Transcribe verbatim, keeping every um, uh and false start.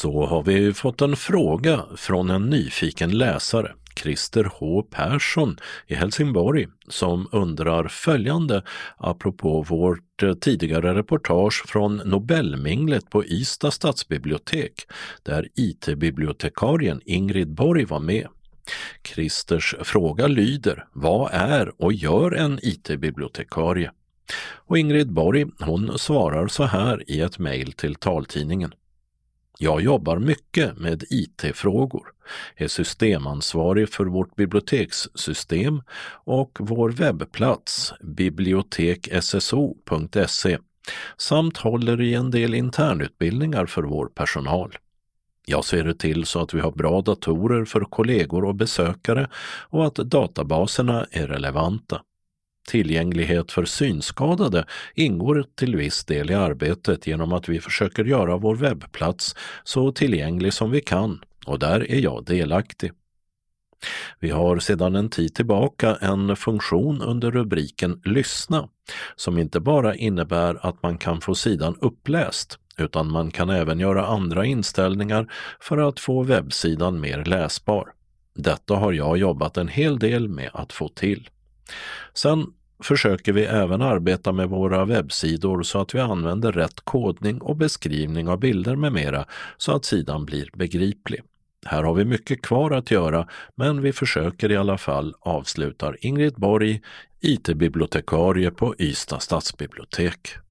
Så har vi fått en fråga från en nyfiken läsare, Christer H. Persson i Helsingborg, som undrar följande apropå vårt tidigare reportage från Nobelminglet på Ystad stadsbibliotek, där I T-bibliotekarien Ingrid Borg var med. Christers fråga lyder: vad är och gör en I T-bibliotekarie? Och Ingrid Borg, hon svarar så här i ett mejl till taltidningen. Jag jobbar mycket med I T-frågor, är systemansvarig för vårt bibliotekssystem och vår webbplats bibliotek s s o punkt se samt håller i en del internutbildningar för vår personal. Jag ser det till så att vi har bra datorer för kollegor och besökare och att databaserna är relevanta. Tillgänglighet för synskadade ingår till viss del i arbetet genom att vi försöker göra vår webbplats så tillgänglig som vi kan, och där är jag delaktig. Vi har sedan en tid tillbaka en funktion under rubriken Lyssna som inte bara innebär att man kan få sidan uppläst, utan man kan även göra andra inställningar för att få webbsidan mer läsbar. Detta har jag jobbat en hel del med att få till. Sen försöker vi även arbeta med våra webbsidor så att vi använder rätt kodning och beskrivning av bilder med mera så att sidan blir begriplig. Här har vi mycket kvar att göra, men vi försöker i alla fall, avslutar Ingrid Borg, I T-bibliotekarie på Ystad stadsbibliotek.